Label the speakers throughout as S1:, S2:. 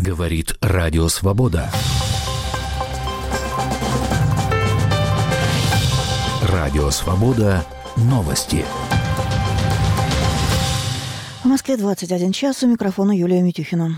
S1: Говорит Радио Свобода. Радио Свобода. Новости.
S2: В Москве 21 час. У микрофона Юлия Митюхина.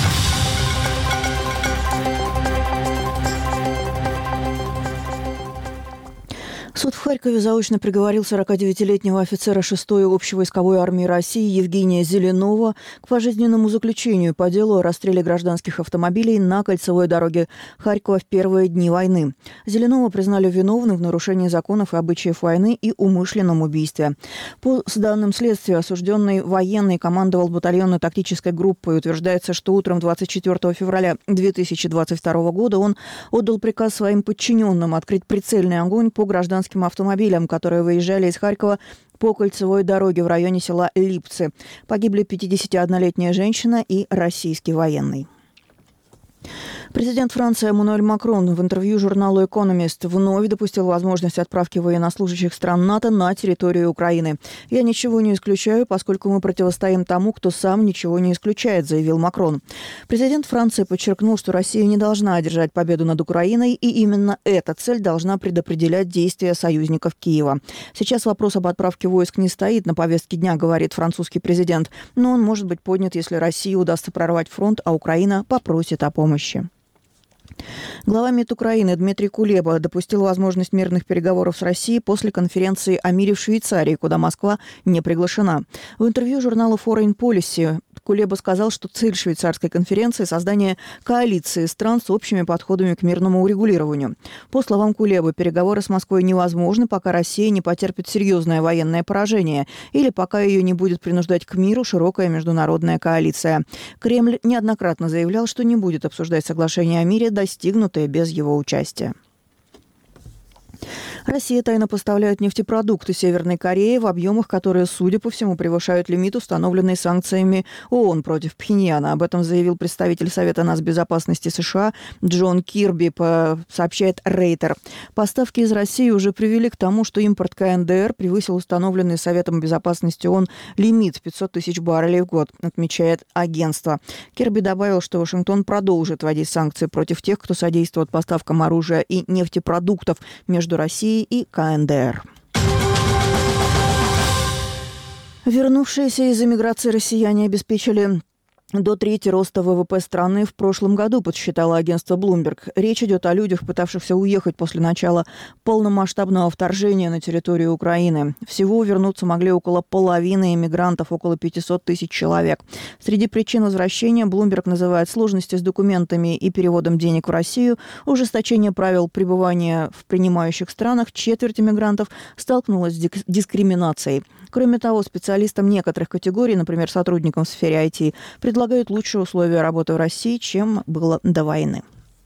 S2: Суд в Харькове заочно приговорил 49-летнего офицера 6-й общевойсковой армии России Евгения Зеленова к пожизненному заключению по делу о расстреле гражданских автомобилей на кольцевой дороге Харькова в первые дни войны. Зеленова признали виновным в нарушении законов и обычаев войны и умышленном убийстве. По данным следствия, осужденный военный командовал батальонной тактической группой. Утверждается, что утром 24 февраля 2022 года он отдал приказ своим подчиненным открыть прицельный огонь по гражданским автомобилям, которые выезжали из Харькова по кольцевой дороге в районе села Липцы. Погибли 51-летняя женщина и российский военный. Президент Франции Эммануэль Макрон в интервью журналу «Экономист» вновь допустил возможность отправки военнослужащих стран НАТО на территорию Украины. «Я ничего не исключаю, поскольку мы противостоим тому, кто сам ничего не исключает», заявил Макрон. Президент Франции подчеркнул, что Россия не должна одержать победу над Украиной, и именно эта цель должна предопределять действия союзников Киева. Сейчас вопрос об отправке войск не стоит на повестке дня, говорит французский президент, но он может быть поднят, если России удастся прорвать фронт, а Украина попросит о помощи. Глава МИД Украины Дмитрий Кулеба допустил возможность мирных переговоров с Россией после конференции о мире в Швейцарии, куда Москва не приглашена. В интервью журналу Foreign Policy Кулеба сказал, что цель швейцарской конференции – создание коалиции стран с общими подходами к мирному урегулированию. По словам Кулебы, переговоры с Москвой невозможны, пока Россия не потерпит серьезное военное поражение или пока ее не будет принуждать к миру широкая международная коалиция. Кремль неоднократно заявлял, что не будет обсуждать соглашение о мире, достигнутое без его участия. Россия тайно поставляет нефтепродукты Северной Корее в объемах, которые, судя по всему, превышают лимит, установленный санкциями ООН против Пхеньяна. Об этом заявил представитель Совета нацбезопасности США Джон Кирби, сообщает Рейтер. Поставки из России уже привели к тому, что импорт КНДР превысил установленный Советом безопасности ООН лимит в 500 тысяч баррелей в год, отмечает агентство. Кирби добавил, что Вашингтон продолжит вводить санкции против тех, кто содействует поставкам оружия и нефтепродуктов между Россией и КНДР. Вернувшиеся из эмиграции россияне обеспечили до трети роста ВВП страны в прошлом году, подсчитало агентство Bloomberg. Речь идет о людях, пытавшихся уехать после начала полномасштабного вторжения на территорию Украины. Всего вернуться могли около половины иммигрантов, около 500 тысяч человек. Среди причин возвращения Bloomberg называет сложности с документами и переводом денег в Россию, ужесточение правил пребывания в принимающих странах. Четверть иммигрантов столкнулась с дискриминацией. Кроме того, специалистам некоторых категорий, например, сотрудникам в сфере IT, предлагают лучшие условия работы в России, чем было до войны.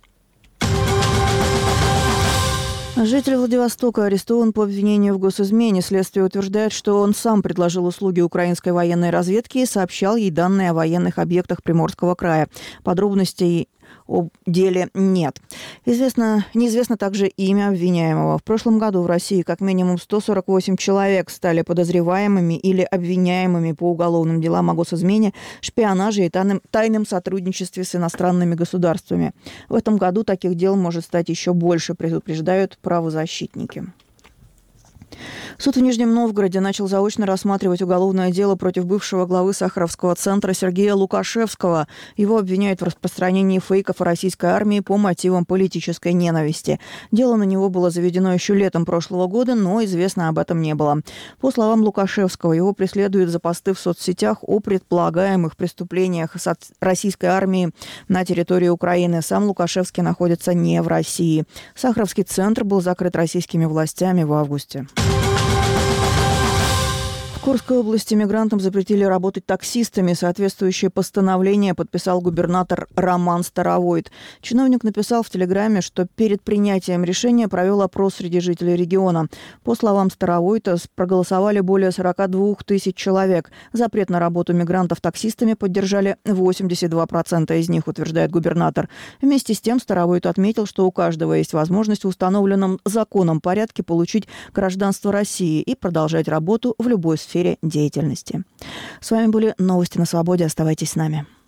S2: Житель Владивостока арестован по обвинению в госизмене. Следствие утверждает, что он сам предложил услуги украинской военной разведки и сообщал ей данные о военных объектах Приморского края. Подробностей о деле нет. Неизвестно также имя обвиняемого. В прошлом году в России как минимум 148 человек стали подозреваемыми или обвиняемыми по уголовным делам о госизмене, шпионаже и тайном сотрудничестве с иностранными государствами. В этом году таких дел может стать еще больше, предупреждают правозащитники. Суд в Нижнем Новгороде начал заочно рассматривать уголовное дело против бывшего главы Сахаровского центра Сергея Лукашевского. Его обвиняют в распространении фейков о российской армии по мотивам политической ненависти. Дело на него было заведено еще летом прошлого года, но известно об этом не было. По словам Лукашевского, его преследуют за посты в соцсетях о предполагаемых преступлениях российской армии на территории Украины. Сам Лукашевский находится не в России. Сахаровский центр был закрыт российскими властями в августе. В Курской области мигрантам запретили работать таксистами. Соответствующее постановление подписал губернатор Роман Старовойт. Чиновник написал в Телеграме, что перед принятием решения провел опрос среди жителей региона. По словам Старовойта, проголосовали более 42 тысяч человек. Запрет на работу мигрантов таксистами поддержали 82% из них, утверждает губернатор. Вместе с тем Старовойт отметил, что у каждого есть возможность в установленном законом порядке получить гражданство России и продолжать работу в любой сфере деятельности. С вами были новости на Свободе. Оставайтесь с нами.